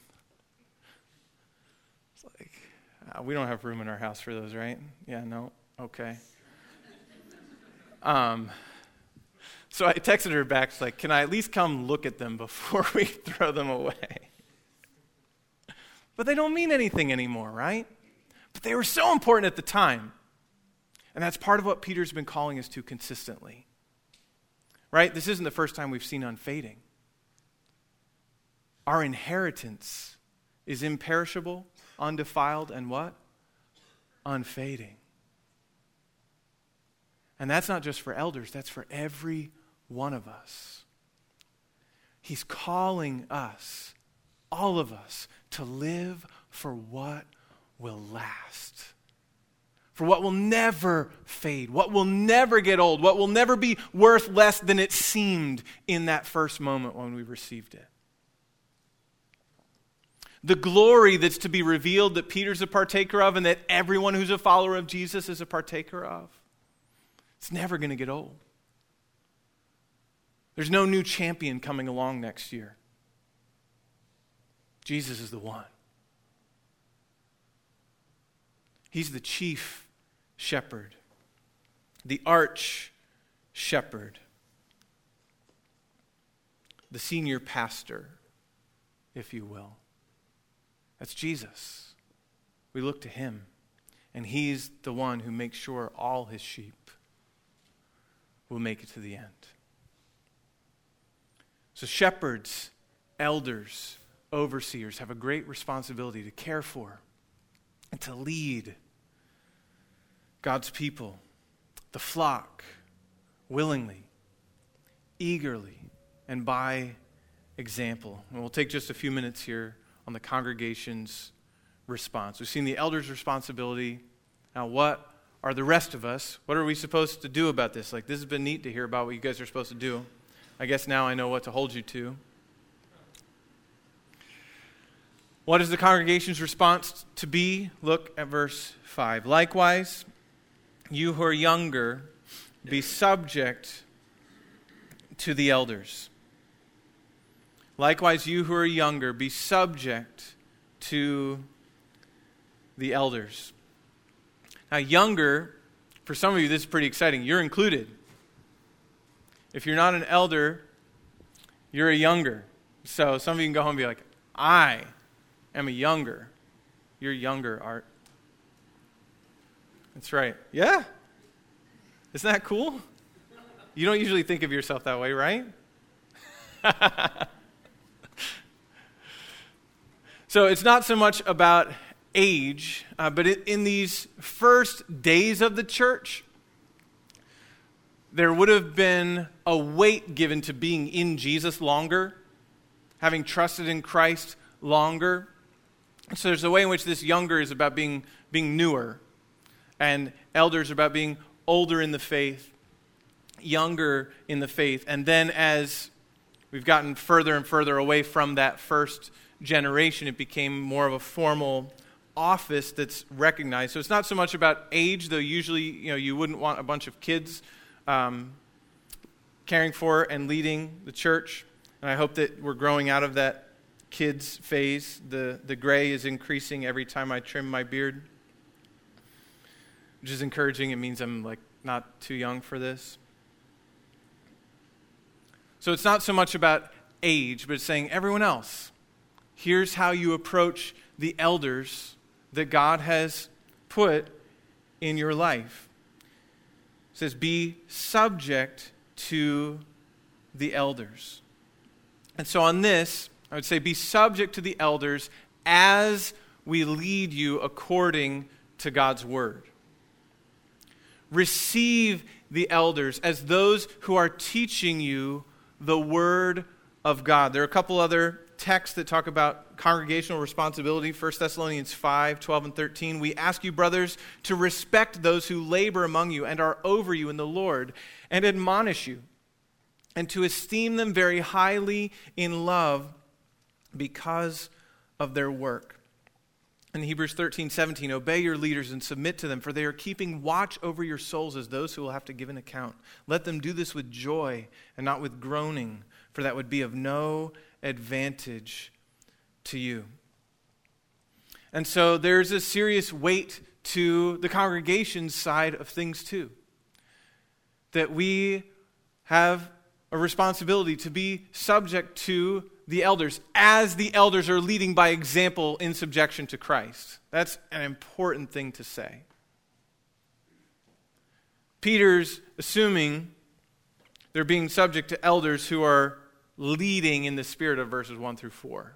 It's like, uh, we don't have room in our house for those, right? Yeah, no? Okay. Um, so I texted her back, like, can I at least come look at them before we throw them away? But they don't mean anything anymore, right? But they were so important at the time. And that's part of what Peter's been calling us to consistently. Right? This isn't the first time we've seen unfading. Our inheritance is imperishable, undefiled, and what? Unfading. And that's not just for elders, that's for every one of us. He's calling us, all of us, to live for what will last. For what will never fade, what will never get old, what will never be worth less than it seemed in that first moment when we received it. The glory that's to be revealed that Peter's a partaker of and that everyone who's a follower of Jesus is a partaker of. It's never going to get old. There's no new champion coming along next year. Jesus is the one. He's the chief shepherd, the arch shepherd, the senior pastor, if you will. That's Jesus. We look to him, and he's the one who makes sure all his sheep will make it to the end. So shepherds, elders, overseers have a great responsibility to care for and to lead God's people, the flock, willingly, eagerly, and by example. And we'll take just a few minutes here on the congregation's response. We've seen the elders' responsibility. Now, what are the rest of us? What are we supposed to do about this? Like, this has been neat to hear about what you guys are supposed to do. I guess now I know what to hold you to. What is the congregation's response to be? Look at verse five. Likewise, you who are younger, be subject to the elders. Likewise, you who are younger, be subject to the elders. Now, younger, for some of you, this is pretty exciting. You're included. If you're not an elder, you're a younger. So some of you can go home and be like, I am a younger. You're younger, Art. That's right. Yeah? Isn't that cool? You don't usually think of yourself that way, right? So it's not so much about age, uh, but it, in these first days of the church, there would have been a weight given to being in Jesus longer, having trusted in Christ longer. So there's a way in which this younger is about being, being newer, and elders are about being older in the faith, younger in the faith. And then as we've gotten further and further away from that first generation, it became more of a formal office that's recognized. So it's not so much about age, though usually, you know, you wouldn't want a bunch of kids um, caring for and leading the church, and I hope that we're growing out of that kids phase. The, the gray is increasing every time I trim my beard, which is encouraging. It means I'm like not too young for this. So it's not so much about age, but it's saying, everyone else, here's how you approach the elders that God has put in your life. It says, be subject to the elders. And so on this, I would say, be subject to the elders as we lead you according to God's word. Receive the elders as those who are teaching you the word of God. There are a couple other texts that talk about congregational responsibility. First Thessalonians five, twelve and thirteen. We ask you, brothers, to respect those who labor among you and are over you in the Lord, and admonish you, and to esteem them very highly in love because of their work. In Hebrews thirteen, seventeen, obey your leaders and submit to them, for they are keeping watch over your souls as those who will have to give an account. Let them do this with joy and not with groaning, for that would be of no advantage to you. And so there's a serious weight to the congregation's side of things too. That we have a responsibility to be subject to the elders as the elders are leading by example in subjection to Christ. That's an important thing to say. Peter's assuming they're being subject to elders who are leading in the spirit of verses one through four.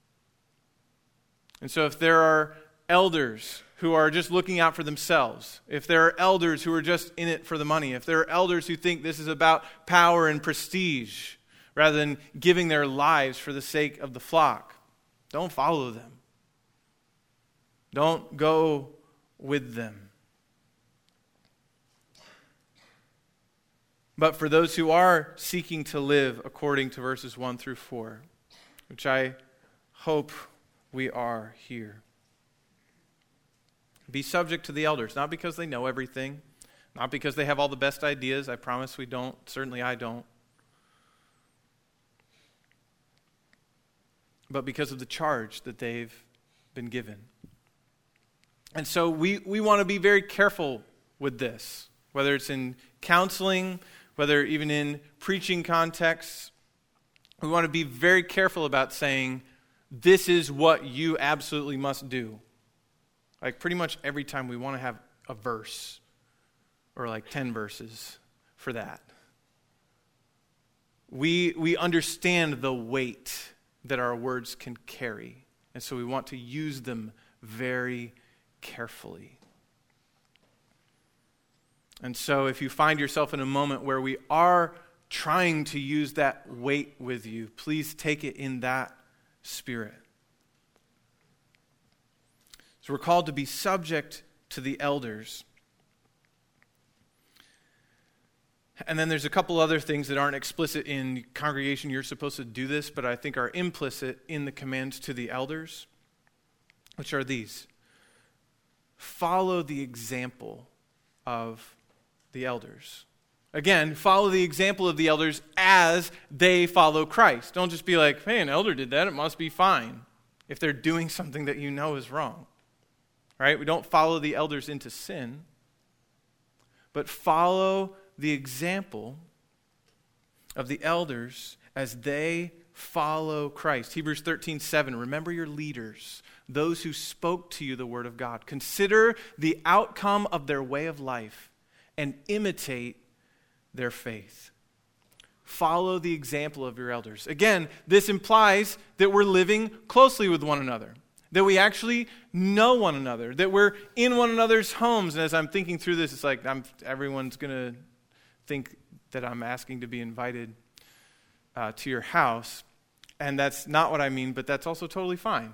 And so if there are elders who are just looking out for themselves, if there are elders who are just in it for the money, if there are elders who think this is about power and prestige rather than giving their lives for the sake of the flock, don't follow them. Don't go with them. But for those who are seeking to live according to verses one through four, which I hope we are here, be subject to the elders, not because they know everything, not because they have all the best ideas. I promise we don't. Certainly I don't. But because of the charge that they've been given. And so we, we want to be very careful with this, whether it's in counseling, whether even in preaching contexts. We want to be very careful about saying, this is what you absolutely must do. Like pretty much every time we want to have a verse or like ten verses for that. We, we understand the weight that our words can carry. And so we want to use them very carefully. And so if you find yourself in a moment where we are trying to use that weight with you, please take it in that spirit. So we're called to be subject to the elders. And then there's a couple other things that aren't explicit in congregation, you're supposed to do this, but I think are implicit in the commands to the elders, which are these. Follow the example of the elders. Again, follow the example of the elders as they follow Christ. Don't just be like, hey, an elder did that, it must be fine, if they're doing something that you know is wrong. Right? We don't follow the elders into sin, but follow the example of the elders as they follow Christ. Hebrews thirteen seven, remember your leaders, those who spoke to you the word of God. Consider the outcome of their way of life and imitate their faith. Follow the example of your elders. Again, this implies that we're living closely with one another, that we actually know one another, that we're in one another's homes. And as I'm thinking through this, it's like I'm, everyone's going to think that I'm asking to be invited uh, to your house. And that's not what I mean, but that's also totally fine.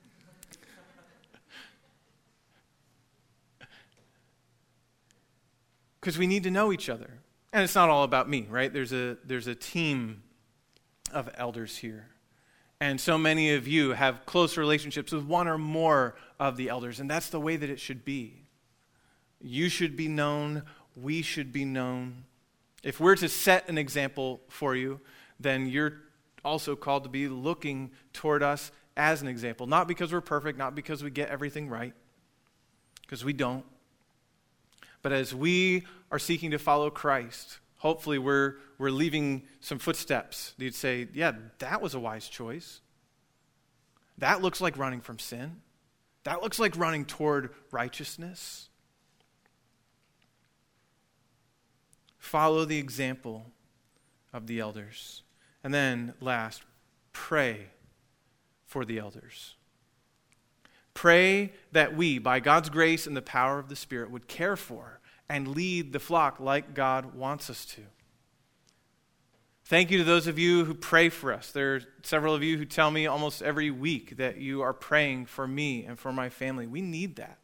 Because we need to know each other. And it's not all about me, right? There's a there's a team of elders here. And so many of you have close relationships with one or more of the elders, and that's the way that it should be. You should be known, we should be known. If we're to set an example for you, then you're also called to be looking toward us as an example. Not because we're perfect, not because we get everything right, because we don't. But as we are seeking to follow Christ, hopefully we're we're leaving some footsteps. You'd say, yeah, that was a wise choice. That looks like running from sin. That looks like running toward righteousness. Follow the example of the elders. And then last, pray for the elders. Pray that we, by God's grace and the power of the Spirit, would care for and lead the flock like God wants us to. Thank you to those of you who pray for us. There are several of you who tell me almost every week that you are praying for me and for my family. We need that.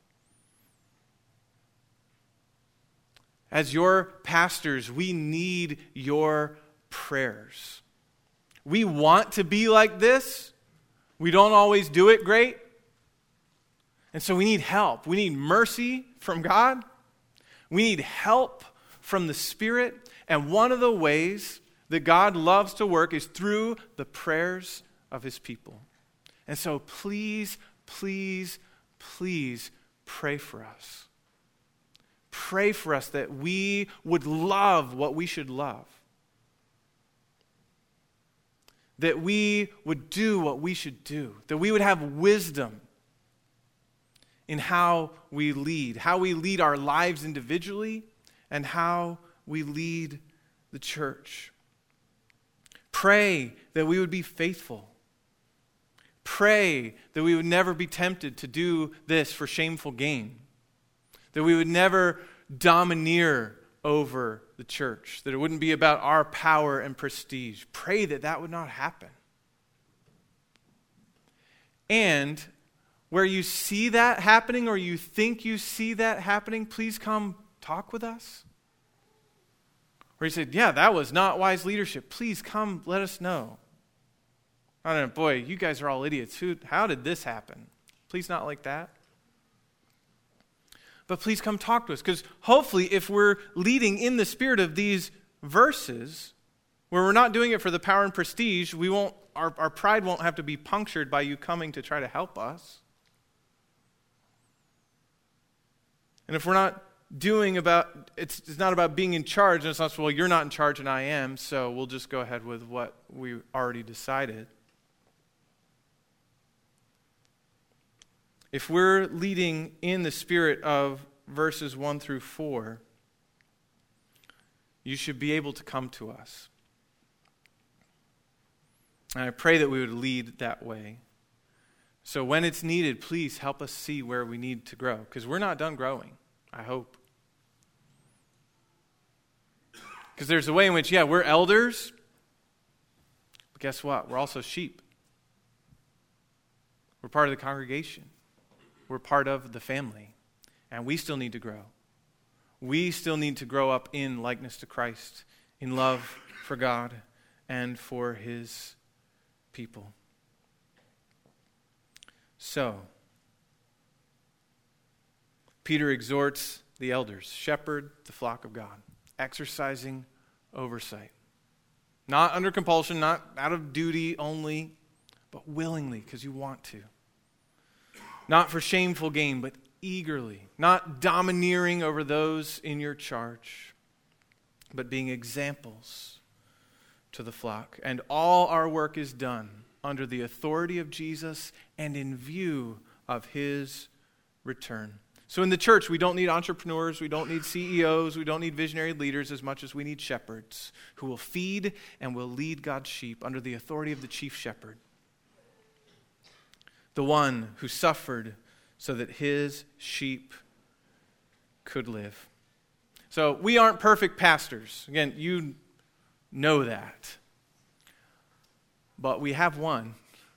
As your pastors, we need your prayers. We want to be like this. We don't always do it great. And so we need help. We need mercy from God. We need help from the Spirit. And one of the ways that God loves to work is through the prayers of his people. And so please, please, please pray for us. Pray for us that we would love what we should love. That we would do what we should do. That we would have wisdom in how we lead. How we lead our lives individually and how we lead the church. Pray that we would be faithful. Pray that we would never be tempted to do this for shameful gain. That we would never domineer over the church. That it wouldn't be about our power and prestige. Pray that that would not happen. And where you see that happening or you think you see that happening, please come talk with us. Where you said, yeah, that was not wise leadership. Please come let us know. I don't know, boy, you guys are all idiots. Who? How did this happen? Please not like that. But please come talk to us. Because hopefully if we're leading in the spirit of these verses, where we're not doing it for the power and prestige, we won't. Our, our pride won't have to be punctured by you coming to try to help us. And if we're not doing about, it's, it's not about being in charge, and it's not, well, you're not in charge and I am, so we'll just go ahead with what we already decided. If we're leading in the spirit of verses one through four, you should be able to come to us. And I pray that we would lead that way. So when it's needed, please help us see where we need to grow, because we're not done growing, I hope. Because there's a way in which, yeah, we're elders, but guess what? We're also sheep. We're part of the congregation. We're part of the family. And we still need to grow. We still need to grow up in likeness to Christ, in love for God and for his people. So, Peter exhorts the elders, shepherd the flock of God, exercising oversight. Not under compulsion, not out of duty only, but willingly, because you want to. Not for shameful gain, but eagerly. Not domineering over those in your charge, but being examples to the flock. And all our work is done under the authority of Jesus and in view of his return. So in the church, we don't need entrepreneurs, we don't need C E Os, we don't need visionary leaders as much as we need shepherds who will feed and will lead God's sheep under the authority of the chief shepherd. The one who suffered so that his sheep could live. So we aren't perfect pastors. Again, you know that. But we have one.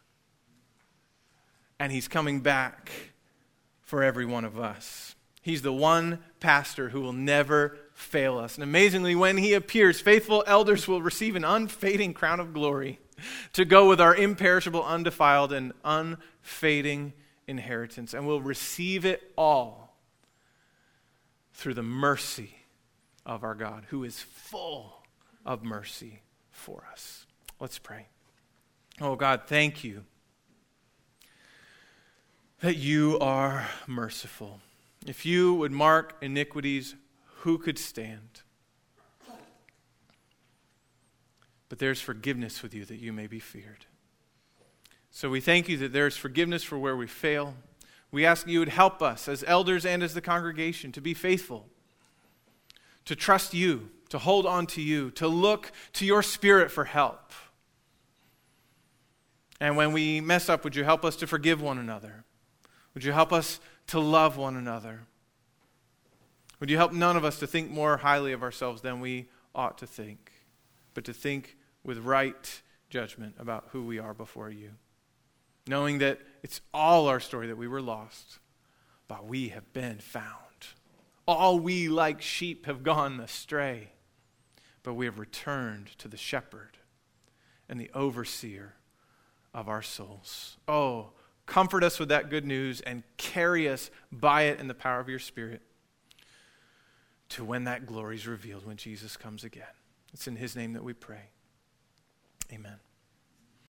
And he's coming back for every one of us. He's the one pastor who will never fail us. And amazingly, when he appears, faithful elders will receive an unfading crown of glory to go with our imperishable, undefiled, and unfading inheritance. And we'll receive it all through the mercy of our God, who is full of mercy for us. Let's pray. Oh God, thank you that you are merciful. If you would mark iniquities, who could stand? But there's forgiveness with you that you may be feared. So we thank you that there's forgiveness for where we fail. We ask you would help us as elders and as the congregation to be faithful, to trust you, to hold on to you, to look to your Spirit for help. And when we mess up, would you help us to forgive one another? Would you help us to love one another? Would you help none of us to think more highly of ourselves than we ought to think, but to think with right judgment about who we are before you, knowing that it's all our story that we were lost, but we have been found. All we like sheep have gone astray, but we have returned to the shepherd and the overseer of our souls. Oh, comfort us with that good news and carry us by it in the power of your Spirit to when that glory is revealed, when Jesus comes again. It's in his name that we pray. Amen.